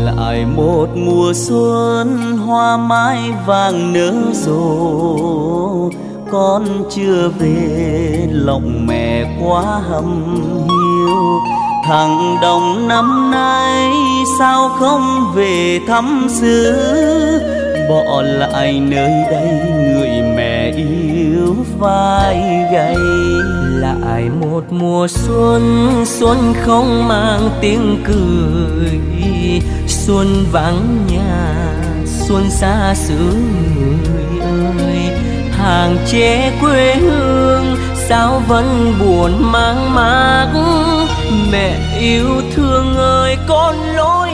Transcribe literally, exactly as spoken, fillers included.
lại một mùa xuân hoa mai vàng nở rộ, con chưa về lòng mẹ quá hâm hiu. Thằng Đồng năm nay sao không về thăm xứ, bỏ lại nơi đây người mẹ yêu phai gầy. Lại một mùa xuân, xuân không mang tiếng cười, xuân vắng nhà, xuân xa xứ người ơi. Hàng tre quê hương sao vẫn buồn mang mát, mẹ yêu thương ơi con lối